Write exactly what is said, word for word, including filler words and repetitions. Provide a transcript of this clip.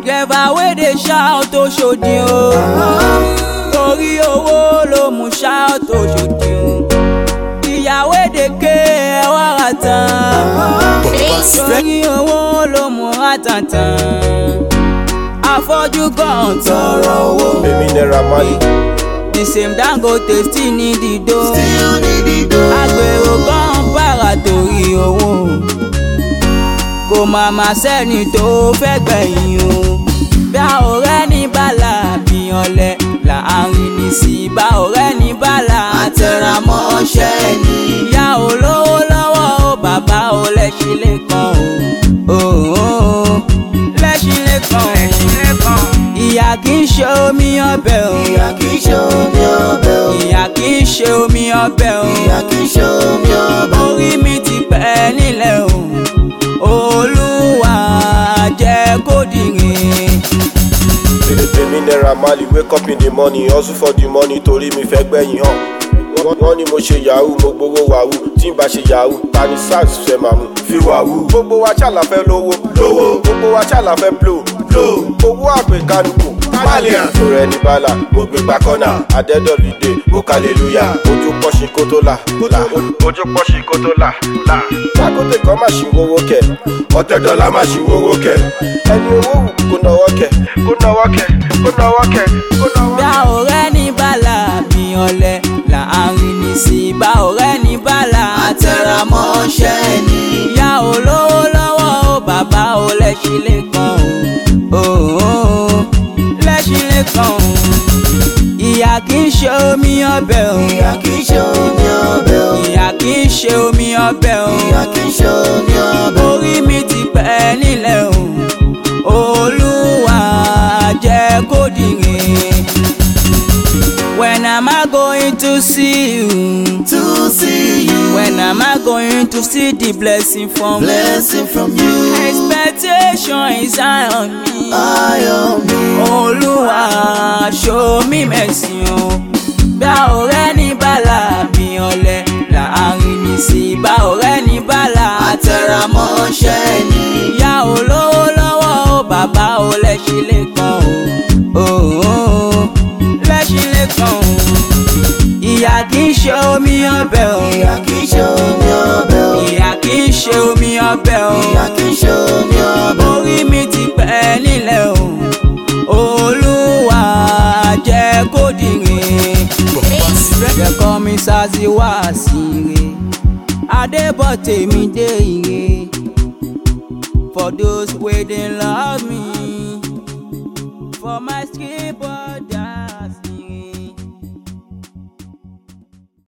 Clever wey dey shout Oshodi o. Torí owó ló mú shout Oshodi o. Ìyàwó èdè ké ẹwà rà tán. Torí owó ló mú rà tán tán. Afọ́jú kan tọrọ owó. Èmi Naira Marley. The same Dangote still need the dough. Agbèrò kan para torí owó. Kò má má sẹ́ni tó fẹ́ gbẹ̀yìn o. Bí a ò rẹ́ ní bàlá bí ọ̀lẹ láàrin ní sí. Bá ò rẹ́ ní bàlá àtẹ̀ramọ́ ọ̀ṣẹ́ ni. Ìyá ò lówó lọ́wọ́ o, bàbá ò lẹ́ṣin lẹ́kan o. Lẹ́ṣin lẹ́kan o. Ìyá kì í ṣe omi ọbẹ̀ o. Ìyá kì í ṣe omi ọbẹ̀ o. Ìyá kì í ṣe omi ọbẹ̀ o. Ìyá kì í ṣe omi ọbẹ̀ o. Orí mi ti pẹ́ nílẹ̀ o. Olúwa jẹ́ kó dìre. Èmi Naira Marley, wake up in the morning, hustle for the money torí mi fẹ́ gbẹ̀yìn hàn. Wọ́n ní mo ṣe yahoo, mo gbowó wàhù. Tí n bá ṣe yahoo, ta ni sars fẹ́ máa mú fi wàhù. Gbogbo wa ṣàlà fẹ́ lówó, lówó. Gbogbo wa ṣàlà fẹ́ blow, blow. Owó àgbékanukù, Malian. Mo rẹ ní bàlà, mo gbé gbà kọ́nà. Adẹ́dọ̀lídé, mo kàlélúyà. Ojú pọ́ṣì kó tó là, là. Ojú pọ́ṣì kó tó là, là. Dangote kan máa ṣì wówó kẹ̀. Ọ̀tẹ̀ dọ́là máa ṣì wówó kẹ̀. Ẹni owó wù kó náwó kẹ̀, kó náwó kẹ̀, kó náwó kẹ̀, kó náwó kẹ̀. Bí a ò rẹ́ ní bàlá bí ọ̀lẹ láàrin ní sí. Bá ò rẹ́ ní bàlá Àtẹ̀ramọ́ ọ̀ṣẹ́ ni. ìyá ò lówó lọ́wọ́ o, bàbá ò lẹ́ṣin lẹ́kan o. Lẹ́ṣin lẹ́kan o. Ìyá kì í ṣe omi ọbẹ̀ o. Ìyá kì í ṣe omi ọbẹ̀ o. Ìyá kì í ṣe omi ọbẹ̀ o. Ìyá kì í ṣe omi ọbẹ̀ o. Orí mi ti pẹ́ nílẹ̀ o. Olúwa jẹ́ kó dìre. When am I going to see you? To see you. When am I going to see the blessing from Blessing from you. Expectation is high on me. Eye on me. Olúwa show me mercy o. Bí a ò rẹ́ ní bàlá bí ọ̀lẹ láàrin ní sí. Bá ò rẹ́ ní bàlá Àtẹ̀ramọ́ ọ̀ṣẹ́ ni. ìyá ò lówó lọ́wọ́ o, bàbá ò lẹ́ṣin lẹ́kan o. Lẹ́ṣin lẹ́kan o. Ìyá kì í ṣe omi ọbẹ̀ o. Ìyá kì í ṣe omi ọbẹ̀ o. Ìyá kì í ṣe omi ọbẹ̀ o. Ìyá kì í ṣe omi ọbẹ̀ o. Orí mi ti pẹ́ nílẹ̀ o. Olúwa jẹ́ kó dìre. Jẹ́ kọ́ mi sáàsì wá sí ire. Adébọ̀ tèmi dé ire. For those wey dey love me. For my skin border.